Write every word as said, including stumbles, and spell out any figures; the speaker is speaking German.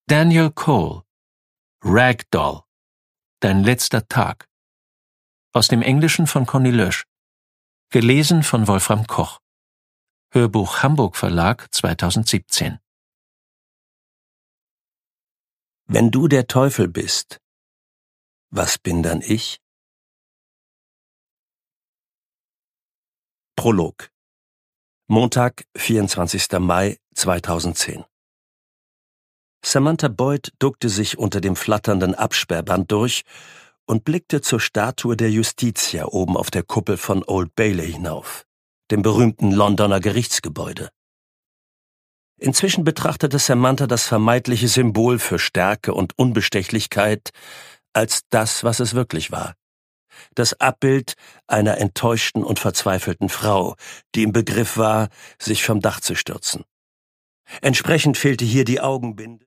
Daniel Cole, Ragdoll, Dein letzter Tag. Aus dem Englischen von Conny Lösch. Gelesen von Wolfram Koch. Hörbuch Hamburg Verlag zweitausendsiebzehn. Wenn du der Teufel bist, was bin dann ich? Prolog. Montag, vierundzwanzigster Mai zweitausendzehn. Samantha Boyd duckte sich unter dem flatternden Absperrband durch und blickte zur Statue der Justitia oben auf der Kuppel von Old Bailey hinauf, dem berühmten Londoner Gerichtsgebäude. Inzwischen betrachtete Samantha das vermeintliche Symbol für Stärke und Unbestechlichkeit als das, was es wirklich war. Das Abbild einer enttäuschten und verzweifelten Frau, die im Begriff war, sich vom Dach zu stürzen. Entsprechend fehlte hier die Augenbinde.